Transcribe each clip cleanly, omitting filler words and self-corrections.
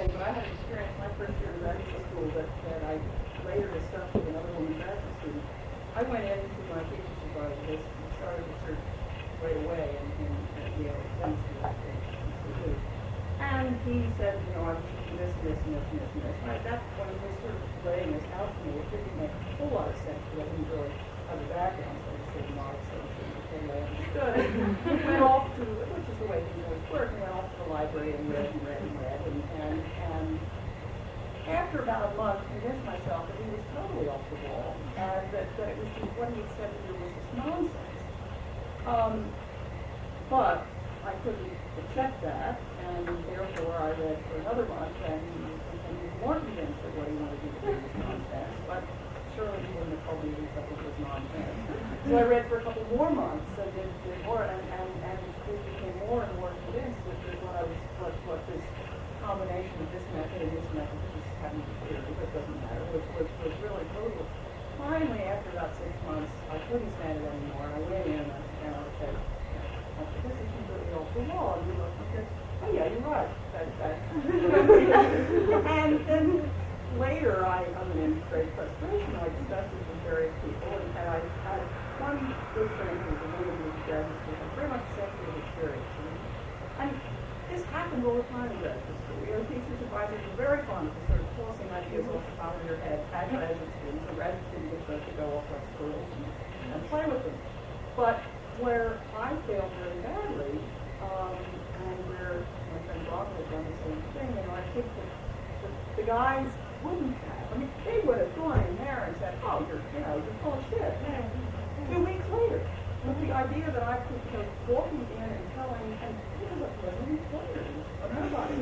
thing, but I had experienced my first year in graduate school that I later discussed with another woman graduate student. I went into my teacher's advisor and started the search right away in Yale Institute. And he said, you know, I'm teaching this, and this, and this, and this, and this. And at that point, he was sort of laying this out to me. It didn't make a whole lot of sense because I didn't really have a background, so I just sort of nodded, so I understood. And went off to, which is the way things always work, and went off to the library and read and read and read. And after about a month, convinced myself that he was totally off the wall, and that it was just what he had said to do was just nonsense. But I couldn't accept that, and therefore I read for another month, and he was more convinced that what he wanted me to do was nonsense, but surely he wouldn't have told me that it was nonsense. So I read for a couple more months, and did more, and became more and more convinced that what this combination of this method and this method, just having to clear, but it doesn't matter, was really total. Finally, after about 6 months, I couldn't stand it anymore, and I went in and I said, this is completely off the wall. And you look and said, oh yeah, you're right. And then later, other than great frustration, I discussed this with various people, and I had one good friend who was a woman who was a graduate student, very much the same sort of experience. And this happened all the time in graduate school. You know, teachers' advisors were very fond of sort of tossing ideas off the top of your head at graduate students. The graduate students were supposed to go off like squirrels and play with them. But where I failed very badly, and where my friend Bob had done the same thing, you know, I think that the guys wouldn't have. I mean, they would have gone in there and said, oh, you're full of shit. 2 weeks later, with the idea that I could, you know, walking in and telling, and he was a pleasant player, nobody.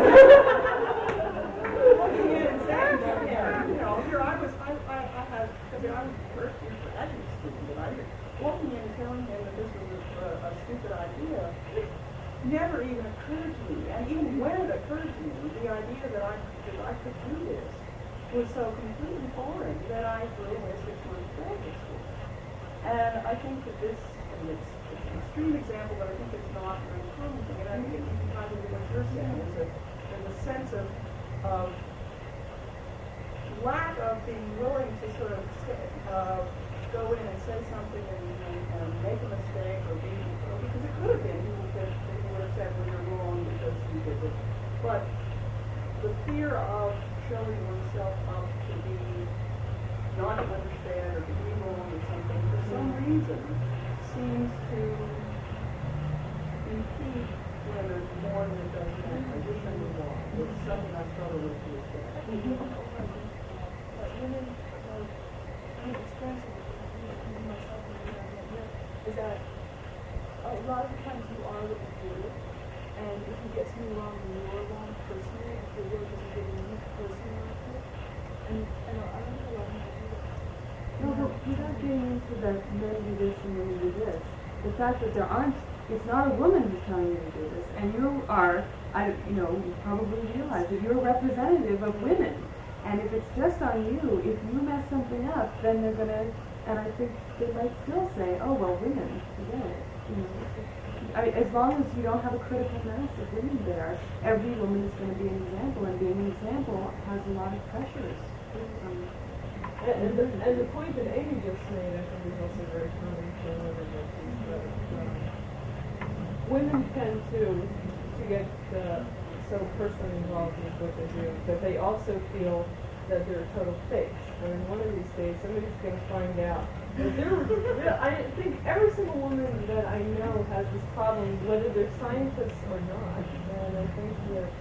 Walking in and saying that, you know, here I was, I had, because I was the first year graduate student, and I was walking in and telling him that this was a stupid idea. It never even occurred to me, and even when it occurred to me, the idea that I could do this was so completely foreign that I threw away 6 months of graduate school. And I think that this, it's an extreme example, but I think it's not an uncommon thing, and I think it can kind of be what you're saying, there's a sense of lack of being willing to sort of go in and say something and make a mistake, or because it could have been that he would have said, well, you're wrong because you did it. But the fear of showing oneself up to be not to understand or to be wrong or something, for some reason, seems to impede women more than it does men. I wish I knew why. It's something I struggle with to this day. But women express myself is that a lot of the times you are what you do, and if you get something wrong, you're wrong personally, if your work isn't giving you personally, and I don't know how to do that. No, but without getting into the men do this and women do this, the fact that it's not a woman who's telling you to do this, and you are, you probably realize that you're a representative of women. And if it's just on you, if you mess something up, then they're going to, and I think they might still say, oh, well, women, forget it. I mean, as long as you don't have a critical mass of women there, every woman is going to be an example, and being an example has a lot of pressures. And the point that Amy just made, I think, is also very common for women. Women tend to get so personally involved with what they do that they also feel that they're total fakes. And in one of these days, somebody's going to find out that I think every single woman that I know has this problem, whether they're scientists or not. And I think that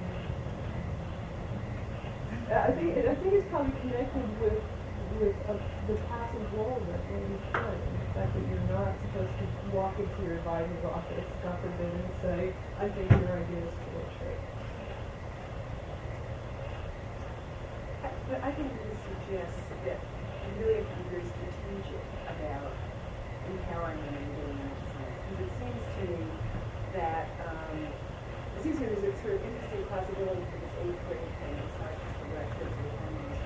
I think it's probably connected with the passive role that women play, and the fact that you're not supposed to walk into your advisor's office, God forbid, and say, I think your idea is full of shit. But I think this suggests that you really have to be very strategic about empowering women and getting them into science. Because it seems to me that there's a sort of interesting possibility for this 8th grade thing, science for black kids or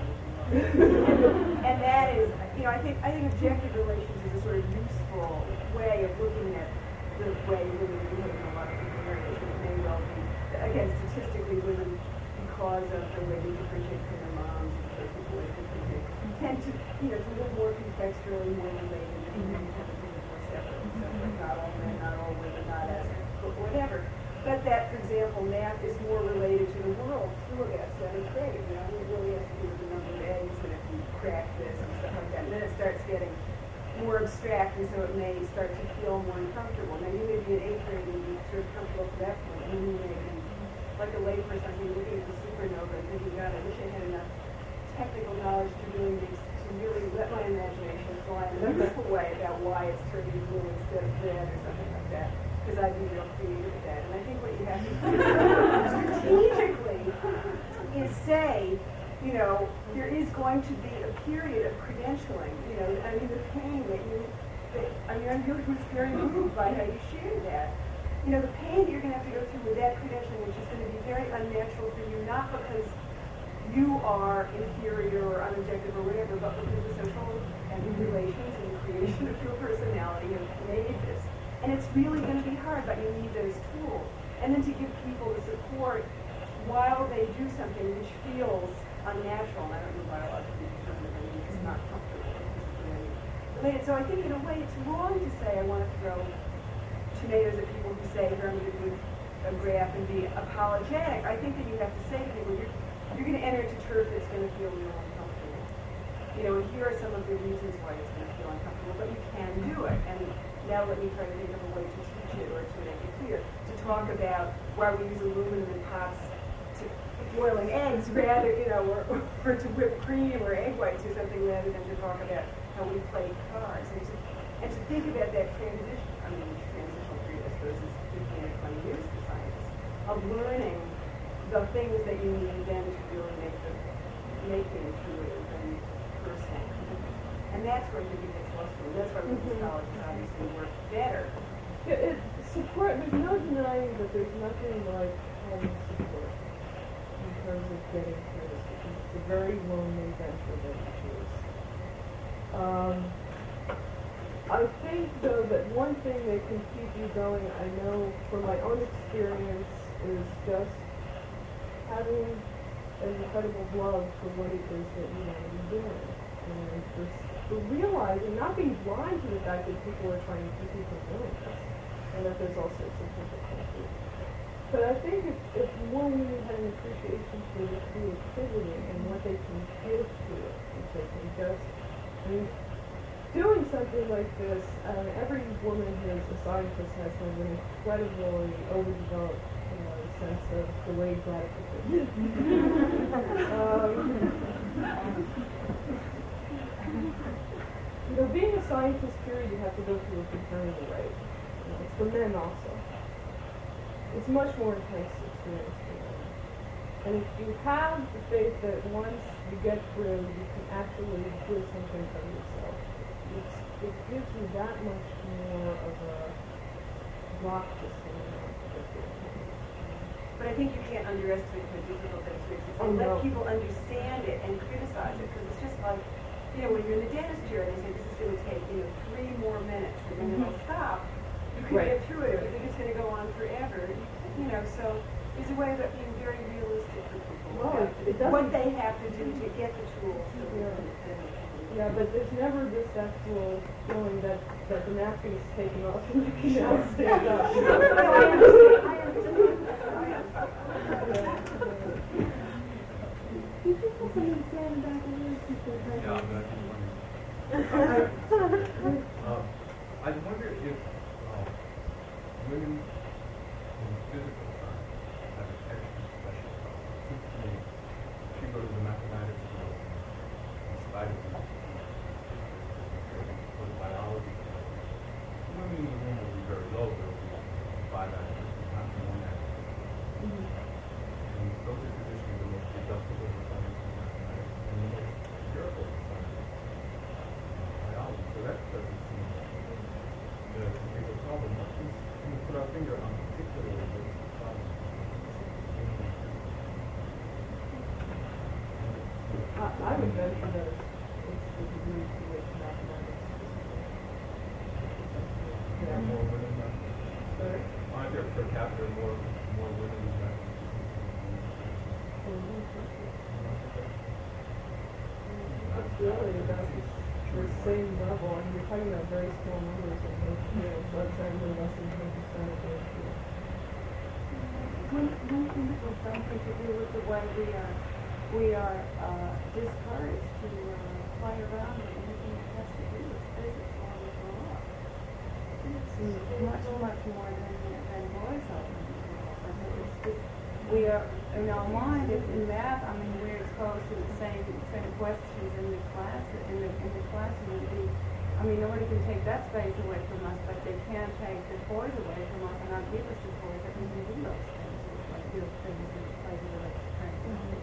and that is, I think objective relations is a sort of useful way of looking at the way women behave in a lot of different areas. It may well be, again, statistically, women because of the way they differentiate from their moms, and the people they differentiate, tend to, to live more contextually, more related, and maybe tend to be more separate. So like not all men, not all women, not as, but whatever. But that, for example, math is more related to the world through it, so it's great. It really has to do with the number of eggs, and if you crack this and stuff like that. And then it starts getting more abstract, and so it may start to feel more uncomfortable. Now, you may be an eighth grade and be sort of comfortable to that point, and then you may be like a layperson, you're looking at the supernova and thinking, God, I wish I had enough technical knowledge to really let my imagination fly in a beautiful way about why it's turning blue instead of red or something like that. Because I'd be real creative with that. And I think what you have to do strategically is say, there is going to be a period of credentialing. The pain I'm really was very moved by how you shared that. The pain that you're going to have to go through with that credentialing, which is going to be very unnatural for you, not because you are inferior or unobjective or whatever, but because the social and relations and the creation of your personality have made this. And it's really going to be hard, but you need those tools. And then to give people the support while they do something which feels unnatural, and I don't know biologically determined, but it's just not comfortable. Related. So I think in a way it's wrong to say I want to throw tomatoes at people who say, here I'm going to do a graph and be apologetic. I think that you have to say to people, you're going to enter into turf that's going to feel real uncomfortable. And here are some of the reasons why it's going to feel uncomfortable, but you can do it. And now let me try to think of a way to teach it or to make it clear. To talk about why we use aluminum in pots to boiling eggs rather, or to whip cream or egg whites or something rather than to talk about how we play cards. And to think about that transitional period, I suppose, is 15 or 20 years for scientists, of learning the things that you need then to really make the intuitive and personal. And that's where I think it gets lost. That's why women's colleges obviously work better. There's no denying that there's nothing like home support in terms of getting through this, because it's a very lonely venture that you choose. I think, though, that one thing that can keep you going, I know from my own experience, is just having an incredible love for what it is that you want to be doing. And just realizing, not being blind to the fact that people are trying to keep you from doing this, and that there's all sorts of difficulties. But I think if more women had an appreciation for the creativity and what they can give to it, if they can just, doing something like this, every woman who is a scientist has an incredibly overdeveloped sense of delayed gratification. Being a scientist, period, you have to go through a fraternity rate. It's for men also. It's much more intense experience for women. And if you have the faith that once you get through, you can actually do something for yourself, it gives you that much more of a rock to stand on. But I think you can't underestimate how difficult that experience is. And let people understand it and criticize it, because it's just like, when you're in the dentist chair and they say this is going to take, 3 more minutes and then it'll stop, you can get through it. If you think it's going to go on forever, so it's a way of being very realistic for people. Well, it doesn't. What they have to do to get the tools. Yeah, but there's never this actual feeling that the napkin is taken off and you can now stand up. I understand. Did you put something to say in the back of yours? Yeah, but I wonder if women in physical science have an extra special problem. To me, she goes to the mathematics field in spite of the biology field. Women in the room will be very low. There will be 5 actors, not 1 actor. And those are traditionally the most deductible of science and mathematics and the most empirical of science biology. So that doesn't seem to be a problem. Can we put our finger on particularly what's the problem? I would venture that it's the degree to which mathematics There are more women than aren't there per capita more women than really about the same level. I mean, you're talking about very small numbers in most fields, let's say less than 10% of those fields. One thing that has something to do with the way we are discouraged to play around with anything that has to do with physics while we grow up. It's much more than boys are. I think it's just, we are, in our mind, in math, I mean, we're exposed to the same questions in the class, in the classroom. I mean, nobody can take that space away from us, but they can take the toys away from us and not give us the toys that we can do those things, like do things that play with electric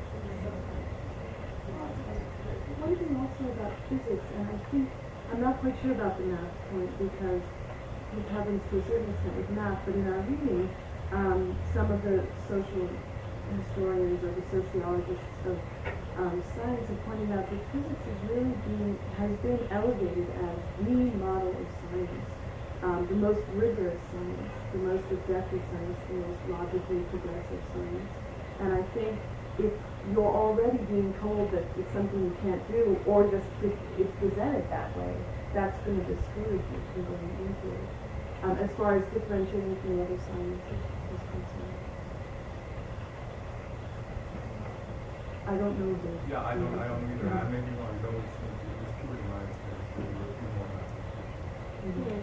One thing also about physics, and I think, I'm not quite sure about the math point because it happens to a certain extent with math, but in our reading, some of the social historians or the sociologists of science have pointed out that physics has been elevated as the model of science, the most rigorous science, the most objective science, the most logically progressive science. And I think if you're already being told that it's something you can't do, or just if it's presented that way, that's going to discourage you from going into it. As far as differentiating from the other sciences is concerned. I don't know the... Yeah, I don't either. I may be wrong. It always seems, it was true in my experience, there were a few more mathematicians than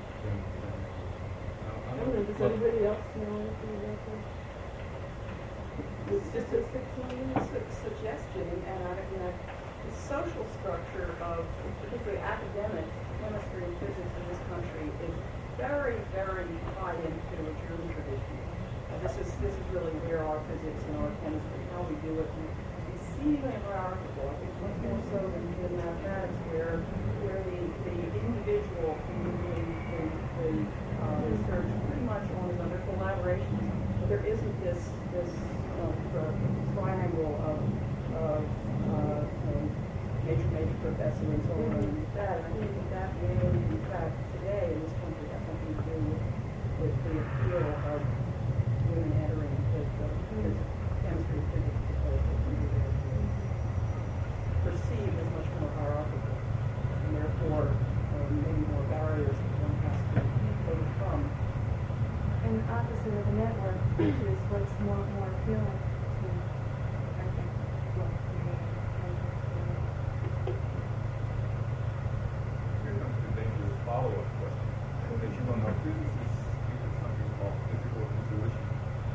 I don't know, does anybody else know anything about that? The statistics suggestion, and the social structure of particularly academic chemistry and physics in this country is very, very tied into a German tradition. This is really where our physics and our chemistry, how we do it, exceedingly hierarchical. I think much more so than mathematics, where the individual can do the research pretty much under collaboration. But there isn't this triangle of major professor and so on and that. And I think that may, in fact, today in this country has something to do with the appeal of women entering chemistry, physics, because perceived as much more hierarchical, and therefore maybe more barriers that one has to overcome. And the opposite of the network, which is what's more appealing to, I think, Here comes the dangerous follow-up question. That you don't know, physicists think of something called physical intuition.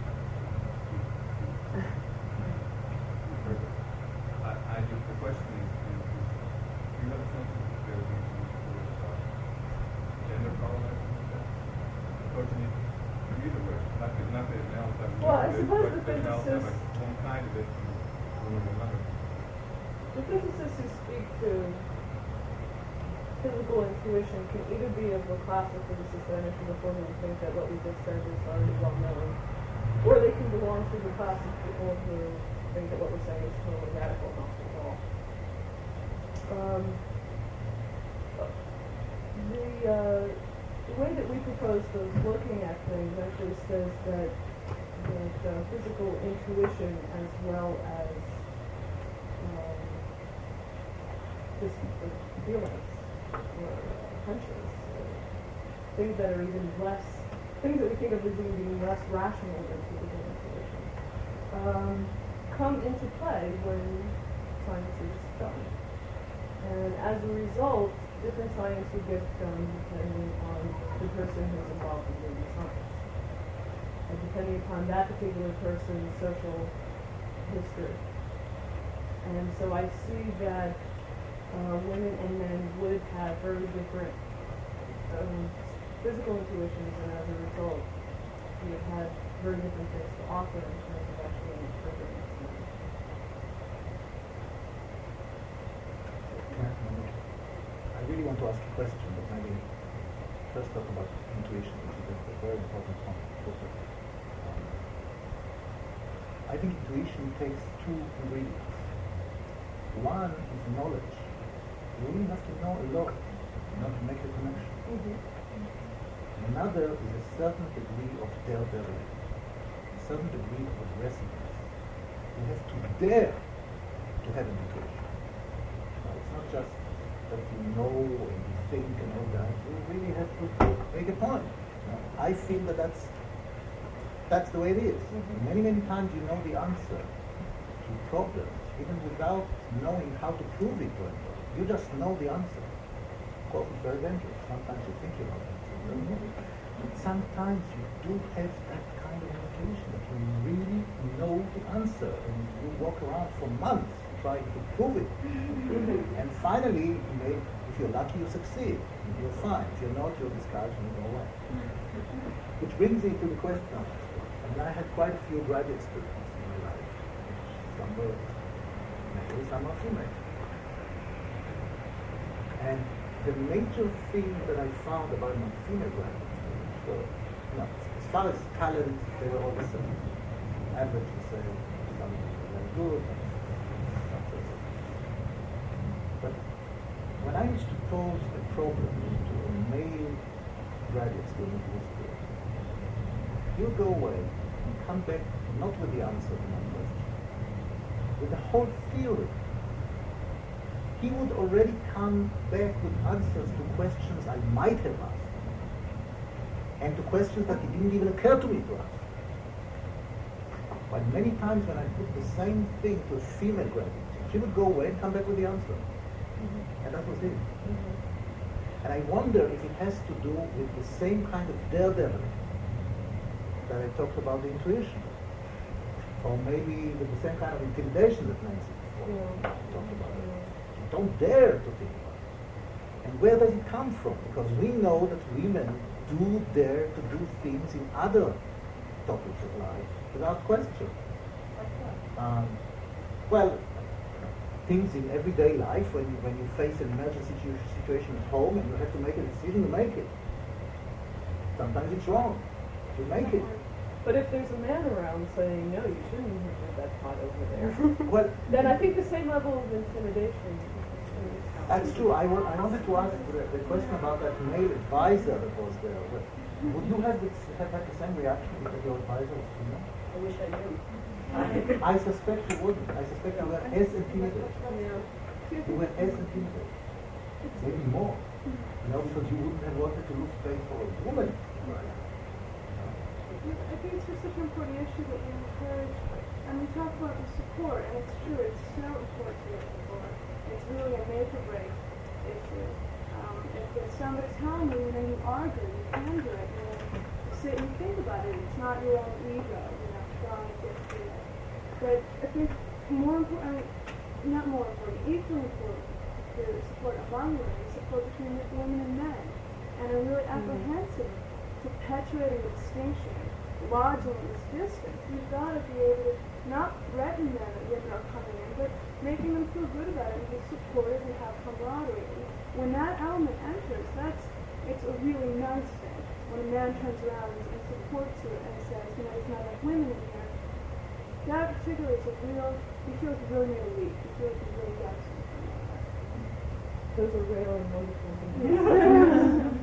I think the question is, do you have a sense of if there's anything to do with gender problems? Approaching it from either way, not that now it's like, Well, I suppose the but now have physicists, one kind of it and another. the physicists who speak to physical intuition can either be of the class of physicists that I mentioned before who think that what we just said is already well known, or they can belong to the class of people who think that what we're saying is totally radical, not at all. The way that we propose those looking at things actually says that physical intuition as well as just feelings or hunches, things that are even less, things that we think of as being less rational than physical intuition, come into play when science is done. And as a result, different science will get done depending on the person who's involved in doing the science. And depending upon that particular person's social history. And so I see that women and men would have very different physical intuitions, and as a result, we have had very different things to offer in terms of actually interpreting science. I really want to ask a question, but maybe first talk about intuition, which is a very important topic. I think intuition takes two ingredients. One is knowledge. You really have to know a lot in order to make a connection. Mm-hmm. Another is a certain degree of daredevilry, a certain degree of aggressiveness. You have to dare to have an intuition. Now, it's not just that you know and you think and all that. You really have to make a point. I feel that that's the way it is. Many, many times you know the answer to problems, even without knowing how to prove it to anybody. You just know the answer. Of course, it's very dangerous. Sometimes you think you know the answer. You don't know. But sometimes you do have that kind of intuition that you really know the answer, and you walk around for months trying to prove it. And finally, if you're lucky, you succeed. You're fine. If you're not, you're discouraged and you go away. Which brings me to the question. I had quite a few graduate students in my life. Some were male, some were female. And the major thing that I found about my female graduate students were, as far as talent, they were all the same. Average to say, some were very good, some were so. But when I used to pose a problem to a male graduate student who was good, he'll go away and come back not with the answer to my question, with the whole theory. He would already come back with answers to questions I might have asked, and to questions that it didn't even occur to me to ask. But many times when I put the same thing to a female graduate, she would go away and come back with the answer. And that was it. And I wonder if it has to do with the same kind of daredevil that I talked about the intuition, or maybe with the same kind of intimidation that Nancy talked about. You don't dare to think about it. And where does it come from? Because we know that women do dare to do things in other topics of life without question. Well, things in everyday life, when you face an emergency situation at home and you have to make a decision, you make it. Sometimes it's wrong. You make it. But if there's a man around saying, no, you shouldn't have that pot over there, Well, then I think the same level of intimidation. that's true. I wanted to ask the question about that male advisor that was there. Would you have had the same reaction if your advisor was female? I wish I knew. I suspect you wouldn't. I suspect you were as intimidated. You were as intimidated. Maybe more. Because you wouldn't have wanted to lose space for a woman. I think it's just such an important issue that we encourage, and we talk about the support, and it's true, it's so important to get support. It's really a make or break issue. If there's somebody telling you, you are good, you can do it, you sit and think about it. It's not your own ego, trying to get through it. But I think more important, not more important, equally important to support among women, support between women and men, and are really apprehensive to perpetuating the distinction, lodging this distance. You've got to be able to not threaten them that women are coming in, but making them feel good about it and be supportive and have camaraderie. And when that element enters, it's a really nice thing. When a man turns around and supports you and says, there's not enough women in here, that particularly is he feels really made a leap. He feels he really got something like that. Those are rare and wonderful things.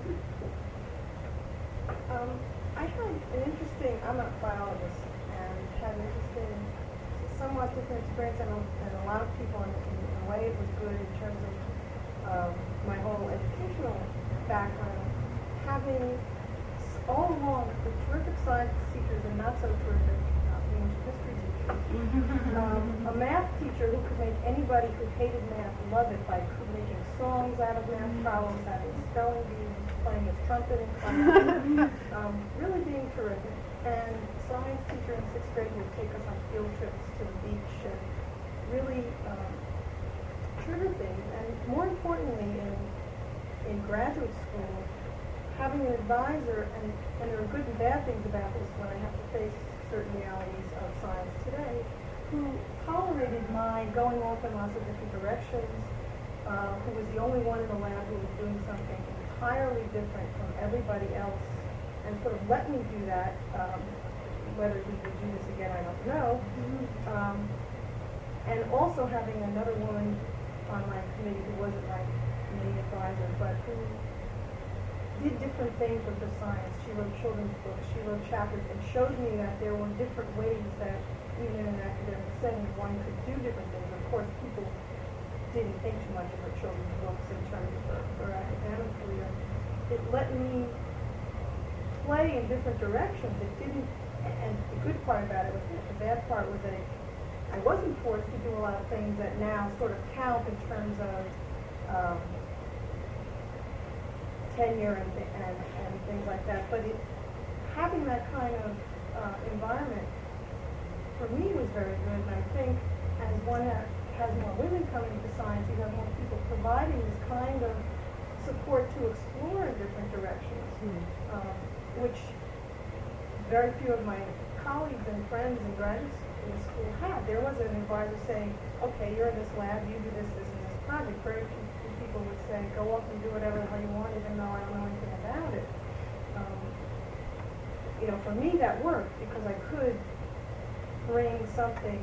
I had an interesting, I'm a biologist, and had an interesting, somewhat different experience than a lot of people. In a way, it was good in terms of my whole educational background. Having all along the terrific science teachers and not so terrific English history teachers. A math teacher who could make anybody who hated math love it by making songs out of math problems, having spelling bees, playing his trumpet in class, really being terrific. And science teacher in 6th grade would take us on field trips to the beach and really trigger things. And more importantly, in graduate school, having an advisor, and there are good and bad things about this when I have to face certain realities of science today, who tolerated my going off in lots of different directions, who was the only one in the lab who was doing something entirely different from everybody else, and sort of let me do that. Whether he would do this again, I don't know. And also having another woman on my committee who wasn't my committee advisor, but who did different things with the science. She wrote children's books, she wrote chapters, and showed me that there were different ways that even in an academic setting one could do different things. Of course, people didn't think too much of her children's books in terms of her academic career. It let me play in different directions. It didn't, and the good part about it was that. The bad part was that I wasn't forced to do a lot of things that now sort of count in terms of tenure and things like that. But having that kind of environment for me was very good, and I think as one has more women coming into science, you have more people providing this kind of support to explore in different directions, which very few of my colleagues and friends in graduate school had. There was an advisor saying, okay, you're in this lab, you do this, this, and this project. Very few people would say, go off and do whatever the hell you want, even though I don't know anything about it. You know, for me that worked because I could bring something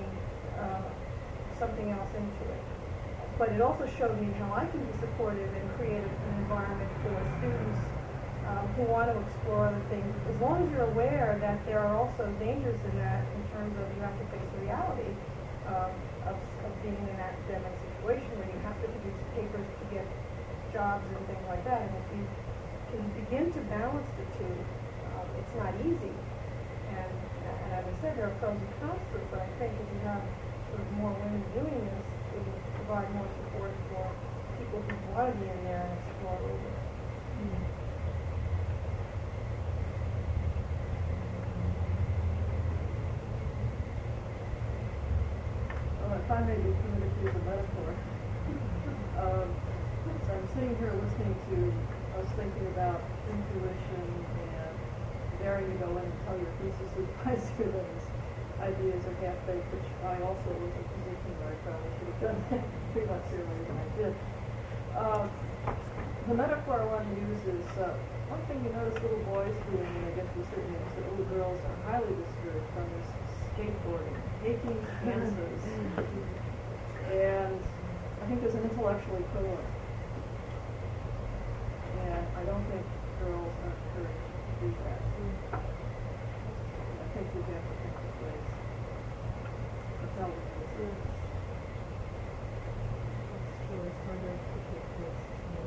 else into it. But it also showed me how I can be supportive and create an environment for students who want to explore other things, as long as you're aware that there are also dangers in that in terms of you have to face the reality of being in an academic situation where you have to produce papers to get jobs and things like that. And if you can begin to balance the two, it's not easy. And as I said, there are pros and cons to it, but I think if you have sort of more women doing this, it will provide more support for people who want to be in there and explore a little bit. If I may be permitted to use a metaphor. So I'm sitting here listening to us thinking about intuition and daring to go in and tell your thesis advisor that his ideas are half-baked, which I also was in a position where I probably should have done that 3 months earlier than I did. The metaphor I want to use is one thing you notice little boys doing when they get to a certain age, that little girls are highly discouraged from is skateboarding, taking chances. And I think there's an intellectual equivalent. And I don't think girls are encouraged to do that. I think we have to think of ways to tell them this. It's true, it's harder to take risks.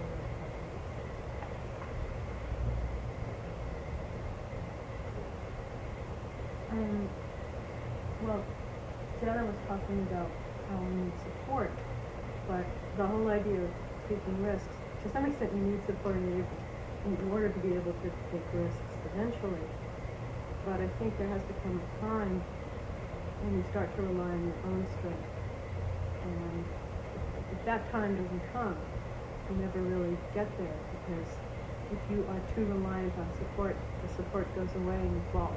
Well, Jenna was talking about how we need support, but the whole idea of taking risks, to some extent you need support in order to be able to take risks eventually. But I think there has to come a time when you start to rely on your own strength. And if that time doesn't come, you never really get there, because if you are too reliant on support, the support goes away and you fall.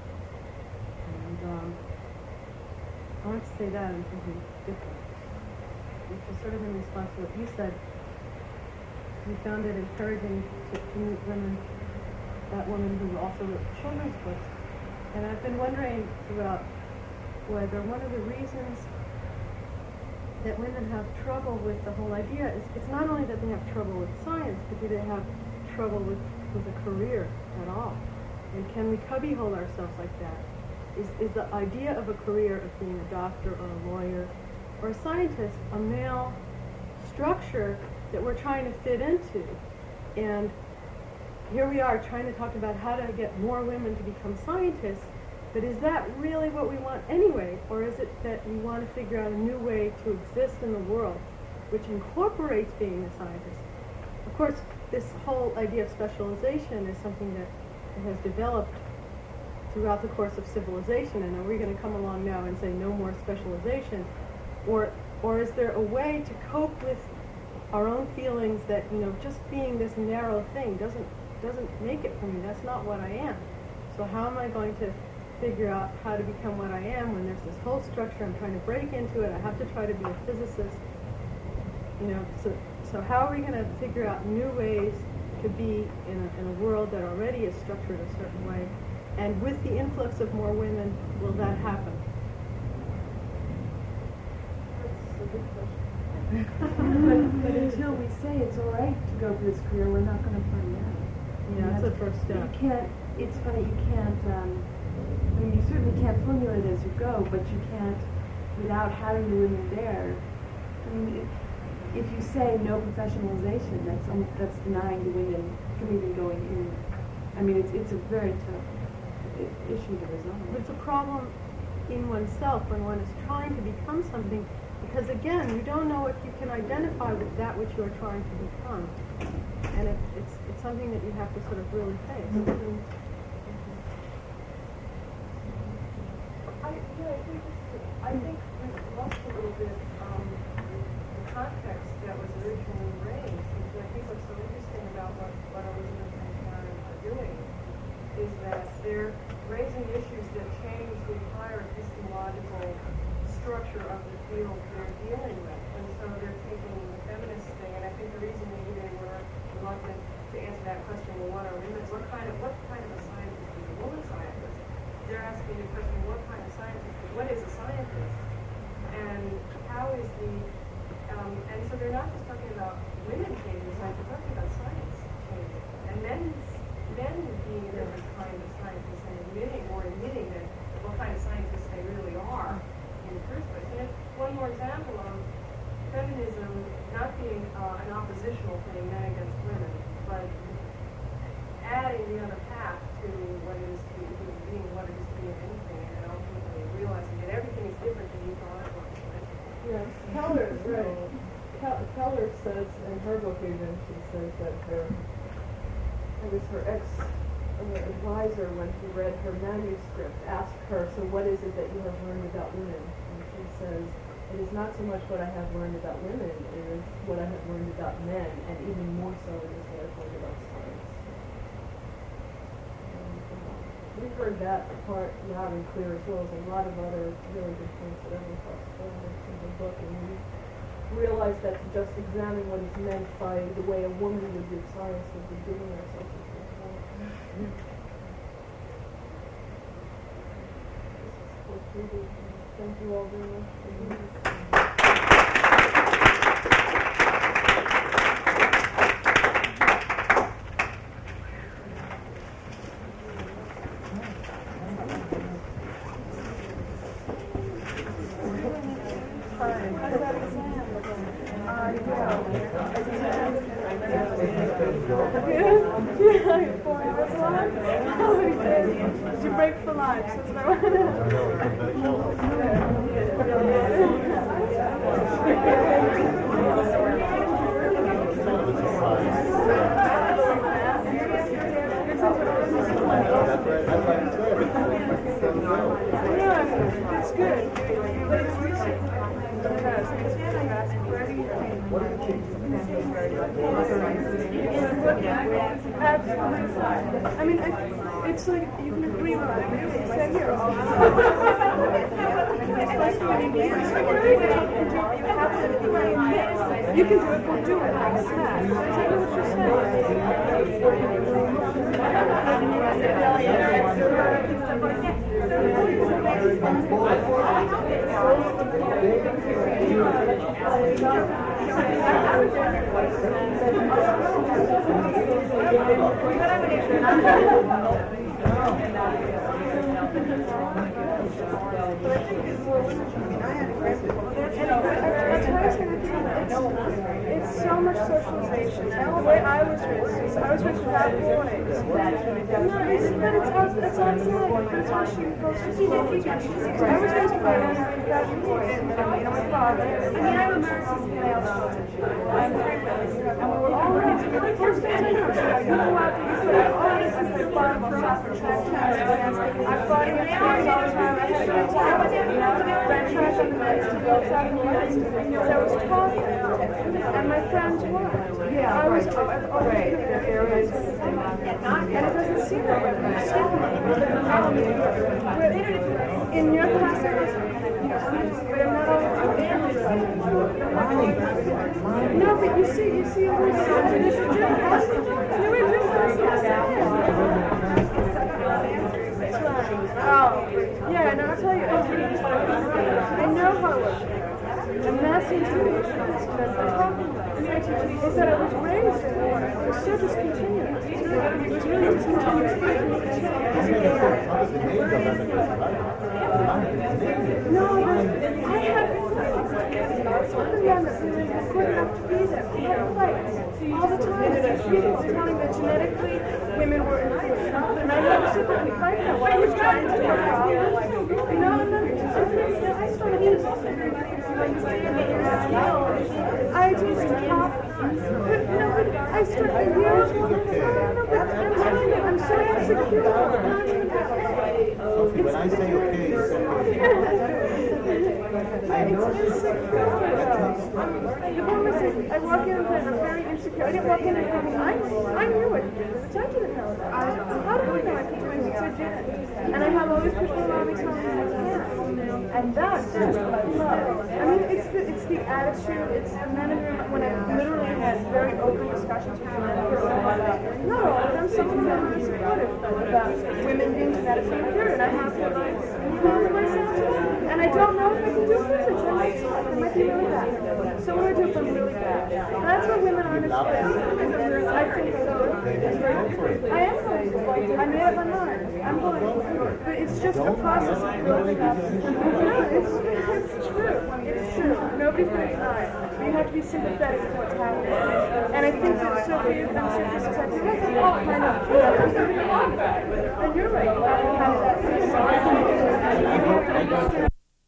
And I want to say that in something different, which is sort of in response to what you said. You found it encouraging to meet women, that woman who also wrote children's books. And I've been wondering about whether one of the reasons that women have trouble with the whole idea is it's not only that they have trouble with science, but do they have trouble with a career at all? And can we cubbyhole ourselves like that? Is the idea of a career of being a doctor or a lawyer or a scientist a male structure that we're trying to fit into? And here we are trying to talk about how to get more women to become scientists, but is that really what we want anyway? Or is it that we want to figure out a new way to exist in the world which incorporates being a scientist? Of course, this whole idea of specialization is something that has developed throughout the course of civilization, and are we going to come along now and say no more specialization? Or is there a way to cope with our own feelings that, you know, just being this narrow thing doesn't make it for me. That's not what I am. So how am I going to figure out how to become what I am when there's this whole structure? I'm trying to break into it. I have to try to be a physicist. You know, so how are we going to figure out new ways to be in a world that already is structured a certain way? And with the influx of more women, will that happen? That's a good question. but until we say it's all right to go for this career, we're not going to find out. Yeah, that's the first step. You can't. It's funny. You can't. I mean, you certainly can't formulate it as you go, but you can't without having the women there. I mean, if you say no professionalization, that's denying the women from even going in. I mean, it's a very tough issue to resolve. It's a problem in oneself when one is trying to become something, because again, you don't know if you can identify with that which you are trying to become, and it's something that you have to sort of really face. I think we've lost a little bit the context that was originally raised, which I think what's so interesting about what Elizabeth and Karen are doing is that they're raising issues that change the entire epistemological structure of the field they're dealing with. And so they're taking the feminist thing, and I think the reason maybe they were reluctant to answer that question, well, what are women? What kind of a scientist is a woman scientist? They're asking the question, what kind of scientist? What is a scientist? And how is and so they're not just talking about women changing science, they're talking about science changing. And men being a different kind of scientists and admitting that what kind of scientists they really are in the first place. And one more example of feminism not being an oppositional thing, men against women, but adding the other path to what it is to be anything, and ultimately realizing that everything is different than you thought it was. Yes, Keller, right. Keller says in her book even, she says that her ex-advisor, when he read her manuscript, asked her, so what is it that you have learned about women? And she says, it is not so much what I have learned about women, it is what I have learned about men, and even more so it is what I've learned about science. We've heard that part loud and clear, as well as a lot of other really good things that everyone talks about in the book, and we realize that to just examine what is meant by the way a woman would do science would be giving ourselves a Thank you all very much. Did you break for lunch? That's what I want to know. That's good. But it's recent. I mean, it's like you can agree with it. It's said here all the time. You can do it, we'll do it like that. Exactly what you're It's so much socialization. And the way I was raised is I was raised without boys. It's outside. That's why she goes to school. I was raised without boys. My father. I'm American male children. I'm very well. And we were all raised with the first thing I know. You go out to all this is the bottom of soccer track. I fought against boys all the time. I had a good time. Ran track on the nights to go outside in the nights because I was taught that. And my friends were. Yeah, I was always in the areas. And it doesn't seem that way. In your class, but I'm not always no, but you see, it was yeah, no, I'll tell you, I know how it works. And that's the intuition that I'm talking about. Is that I was raised in war. It was so discontinuous. It was really discontinuous. No, I had other men that really were good enough to be there. We had fights all the time. People were telling me that genetically women were inferior. And I had to sit there and fight that while I was trying to work out. No, I started to I just talk. But I started years ago. I'm telling you, I'm so insecure. Sophie, when I say okay, it's I walk in and I'm very insecure. I didn't walk in and thinking, I knew it. The judge didn't know that. How do I know I could do anything? So I did. And I have all these people around me telling me I can't. And that's what I love. I mean, it's the attitude, it's the men in room. When I literally had very open discussions with men about, not all of them, some of them were supportive about women being genetically inferior. And I have to, and I don't know if I can do physics. It might be really bad. So what do I do if I'm really bad? And that's what women aren't experiencing. I think so. I am going to. I made up my mind. I'm going to. But it's just a process of building up. No, it's true. It's true. Nobody's going to deny it. But you have to be sympathetic to what's happening. And I think that Sophie and Sophie said, you guys are all kind of, and